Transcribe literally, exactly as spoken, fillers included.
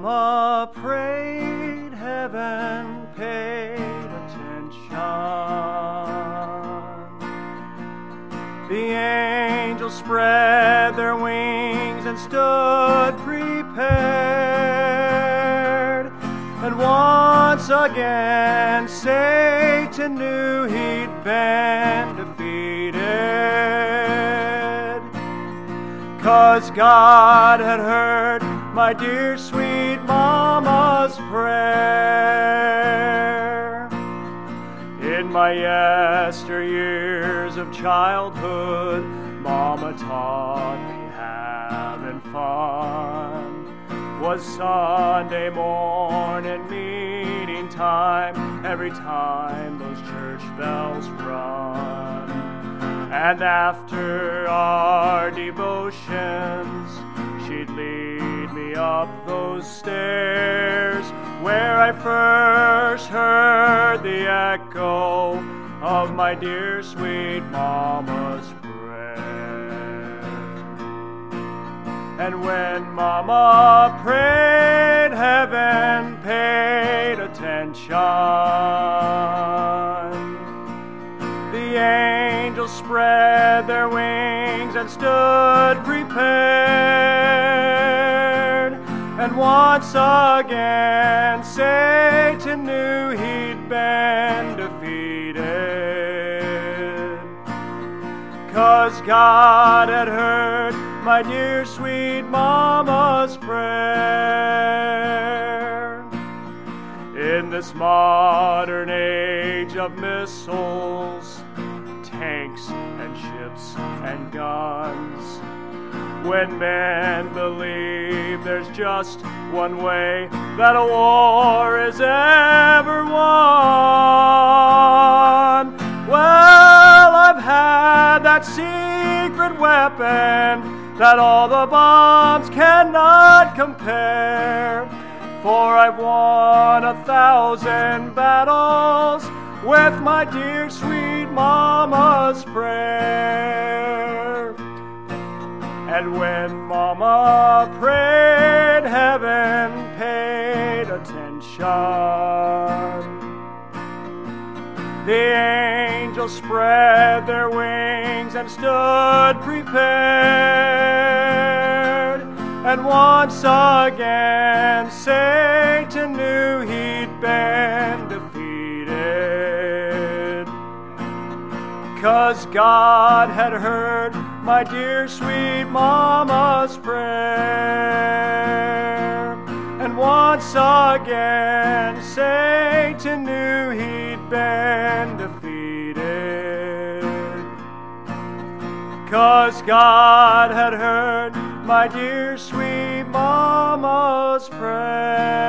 Mama prayed, heaven paid attention. The angels spread their wings and stood prepared. And once again Satan knew he'd been defeated, 'cause God had heard my dear sweet mama's prayer. In my yesteryears of childhood, Mama taught me having fun was Sunday morning meeting time, every time those church bells run. And after our devotions, she'd lead me up those stairs where I first heard the echo of my dear sweet mama's prayer. And when Mama prayed, heaven paid attention. The angels spread their wings and stood prepared. And once again Satan knew he'd been defeated, 'cause God had heard my dear sweet mama's prayer. In this modern age of missiles, tanks and ships and guns, when men believe there's just one way that a war is ever won, well, I've had that secret weapon that all the bombs cannot compare. For I've won a thousand battles with my dear sweet mama's prayer. And when Mama prayed, heaven paid attention. The angels spread their wings and stood prepared. And once again Satan knew he'd been defeated, 'cause God had heard my dear sweet mama's prayer. And once again Satan knew he'd been defeated, 'cause God had heard my dear sweet mama's prayer.